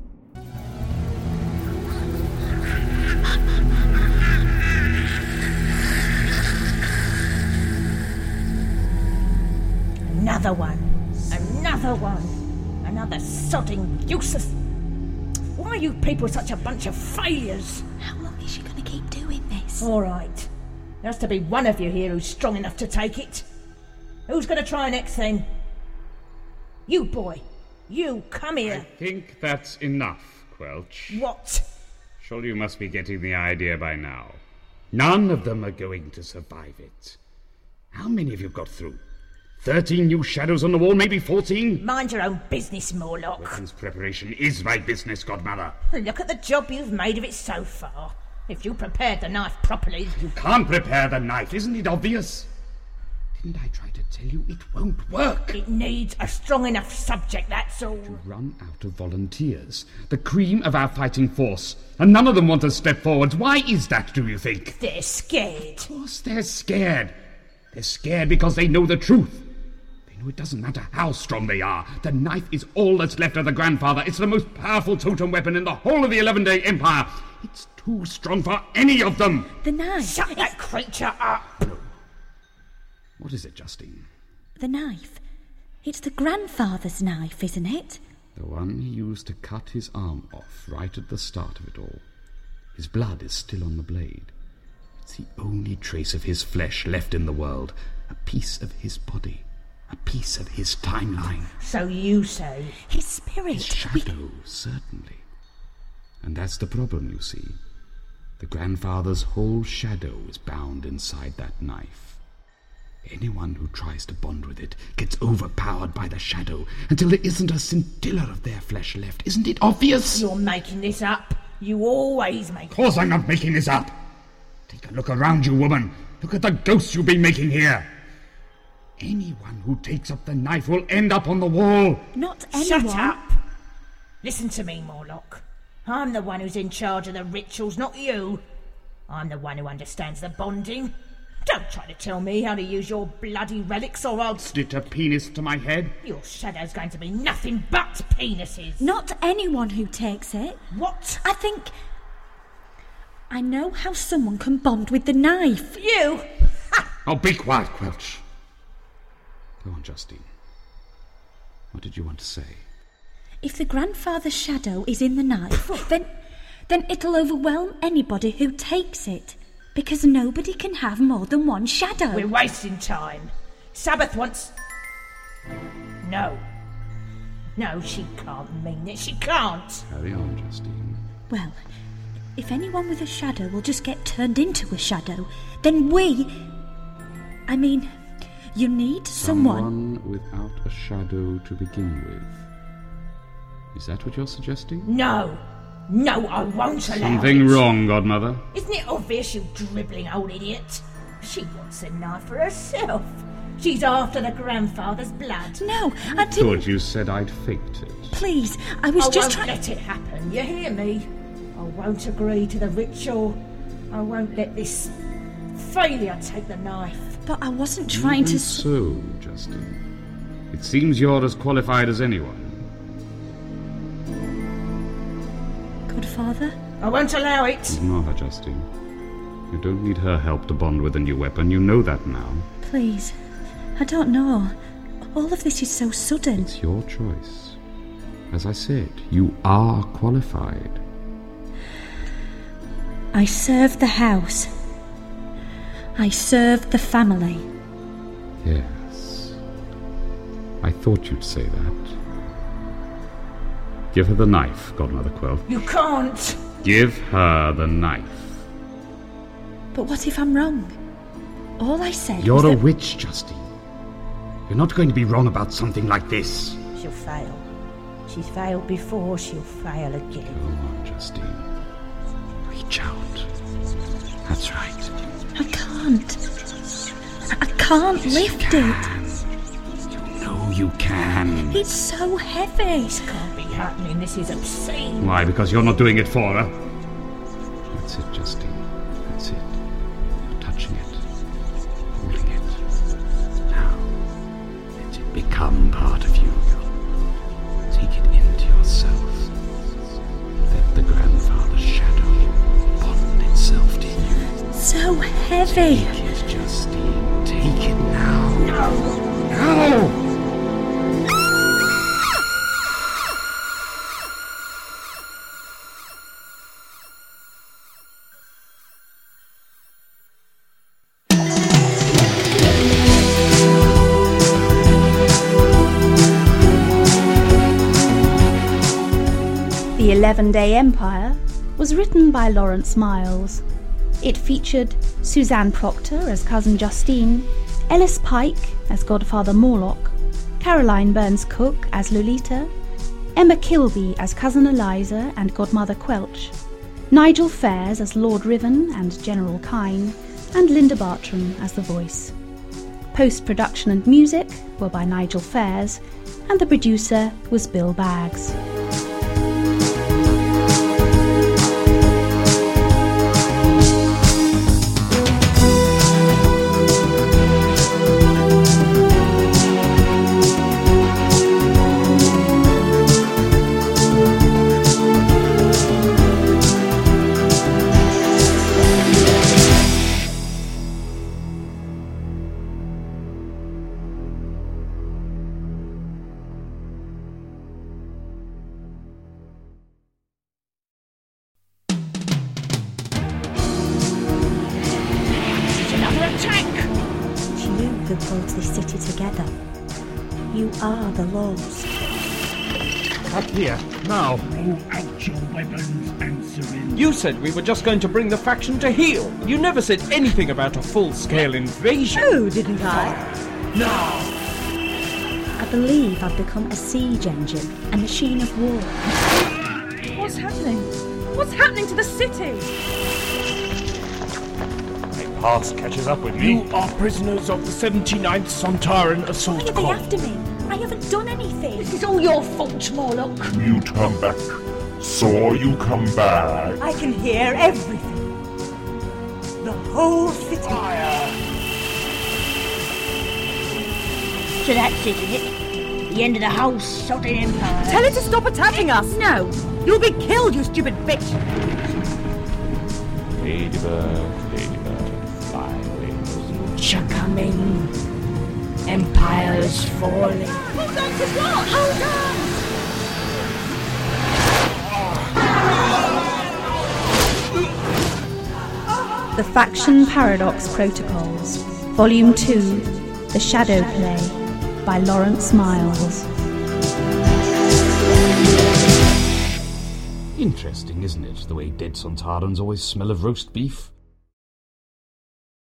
S5: Another one. Another one. Another sodding useless... Why are you people such a bunch of failures?
S2: How long is she going to keep doing this?
S5: All right. There has to be one of you here who's strong enough to take it. Who's going to try next, then? You, boy. You, come here.
S10: I think that's enough, Quelch.
S5: What?
S10: Surely you must be getting the idea by now. None of them are going to survive it. How many have you got through? 13 new shadows on the wall, maybe 14?
S5: Mind your own business, Morlock.
S10: Weapons preparation is my business, Godmother.
S5: Look at the job you've made of it so far. If you prepared the knife properly...
S10: You can't prepare the knife, isn't it obvious? Didn't I try to tell you it won't work?
S5: It needs a strong enough subject, that's all.
S10: To run out of volunteers. The cream of our fighting force. And none of them want to step forward. Why is that, do you think?
S5: They're scared.
S10: Of course they're scared. They're scared because they know the truth. They know it doesn't matter how strong they are. The knife is all that's left of the grandfather. It's the most powerful totem weapon in the whole of the 11-Day Empire. It's too strong for any of them.
S2: The knife.
S5: Shut that creature up.
S10: No. What is it, Justine?
S2: The knife. It's the grandfather's knife, isn't it?
S6: The one he used to cut his arm off right at the start of it all. His blood is still on the blade. It's the only trace of his flesh left in the world. A piece of his body. A piece of his timeline.
S5: So you say.
S2: His spirit.
S6: His shadow, certainly. And that's the problem, you see. The grandfather's whole shadow is bound inside that knife. Anyone who tries to bond with it gets overpowered by the shadow until there isn't a scintilla of their flesh left. Isn't it obvious?
S5: You're making this up. You always make it.
S10: Of course I'm not making this up. Take a look around you, woman. Look at the ghosts you've been making here.
S6: Anyone who takes up the knife will end up on the wall.
S2: Not anyone.
S5: Shut up! Listen to me, Morlock. I'm the one who's in charge of the rituals, not you. I'm the one who understands the bonding. Don't try to tell me how to use your bloody relics or I'll
S6: Slit a penis to my head.
S5: Your shadow's going to be nothing but penises.
S2: Not anyone who takes it.
S5: What?
S2: I know how someone can bond with the knife.
S5: You?
S6: Oh, be quiet, Quelch. Go on, Justine. What did you want to say?
S2: If the grandfather's shadow is in the knife, then it'll overwhelm anybody who takes it. Because nobody can have more than one shadow.
S5: We're wasting time. Sabbath wants... No, she can't mean it. She can't.
S6: Carry on, Justine.
S2: Well, if anyone with a shadow will just get turned into a shadow, then you need someone
S6: without a shadow to begin with. Is that what you're suggesting?
S5: No, I won't allow
S6: Something wrong, Godmother.
S5: Isn't it obvious, you dribbling old idiot? She wants a knife for herself. She's after the grandfather's blood.
S2: No, I didn't...
S6: Thought you said I'd faked it.
S2: Please, I was just trying...
S5: I won't let it happen, you hear me? I won't agree to the ritual. I won't let this failure take the knife.
S2: But I wasn't trying to...
S6: So, Justine, it seems you're as qualified as anyone.
S2: Godfather?
S5: I won't allow it.
S6: Ignore her, Justine. You don't need her help to bond with a new weapon. You know that now.
S2: Please. I don't know. All of this is so sudden.
S6: It's your choice. As I said, you are qualified.
S2: I serve the house. I serve the family.
S6: Yes. I thought you'd say that. Give her the knife, Godmother Quelch.
S5: You can't.
S6: Give her the knife.
S2: But what if I'm wrong? All I said
S6: You're
S2: was
S6: a
S2: that...
S6: witch, Justine. You're not going to be wrong about something like this.
S5: She'll fail. She's failed before, she'll fail again.
S6: Go on, Justine. Reach out. That's right.
S2: I can't. I can't lift it.
S6: You know you can.
S2: It's so heavy.
S5: This can't be happening. This is obscene.
S6: Why? Because you're not doing it for her? That's it, Justine. That's it. You're touching it. Holding it. Now, let it become part of you. Take it into yourself. Let the grandfather's shadow bond itself to you.
S2: So heavy.
S6: Take it, Justine. Take it now.
S5: No.
S6: No!
S13: The 11-Day Empire was written by Lawrence Miles. It featured Suzanne Proctor as Cousin Justine, Ellis Pike as Godfather Morlock, Caroline Burns-Cook as Lolita, Emma Kilby as Cousin Eliza and Godmother Quelch, Nigel Fairs as Lord Riven and General Kyne, and Linda Bartram as the voice. Post-production and music were by Nigel Fairs, and the producer was Bill Baggs.
S2: Who holds this city together. You are the laws.
S11: Up here, now.
S7: Throw out your weapons and surrender.
S11: You said we were just going to bring the faction to heel. You never said anything about a full-scale invasion.
S9: Oh, didn't I?
S7: Now!
S2: I believe I've become a siege engine, a machine of war.
S1: What's happening? What's happening to the city?
S10: past catches up with me.
S7: You are prisoners of the 79th Sontaran Assault
S2: Why are
S7: Corps.
S2: they after me? I haven't done anything.
S5: This is all your fault, Morlock.
S3: You come back. Saw you come back.
S9: I can hear everything. The whole city.
S5: So that's it, is it? The end of the whole sodding empire.
S9: Tell it to stop attacking us.
S2: No.
S9: You'll be killed, you stupid bitch.
S6: Ladybird, fly away.
S5: You're coming. Empire's falling.
S9: Hold on to what? Hold on!
S13: The Faction Paradox Protocols, Volume 2, The Shadow Play, by Lawrence Miles.
S12: Interesting, isn't it, the way dead Sontarans always smell of roast beef?